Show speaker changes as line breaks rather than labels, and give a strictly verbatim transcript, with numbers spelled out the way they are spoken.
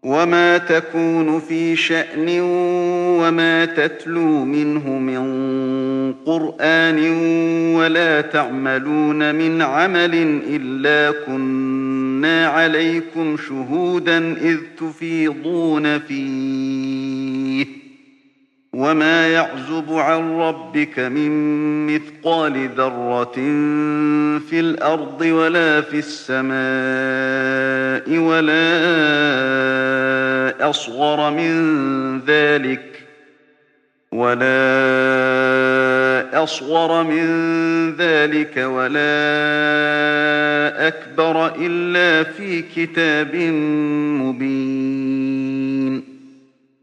وما تكون في شأن وما تتلو منه من قرآن ولا تعملون من عمل إلا كنا عليكم شهودا إذ تفيضون فيه وما يعزب عن ربك من مثقال ذرة في الأرض ولا في السماء ولا أصغر من ذلك ولا أصغر من ذلك ولا أكبر إلا في كتاب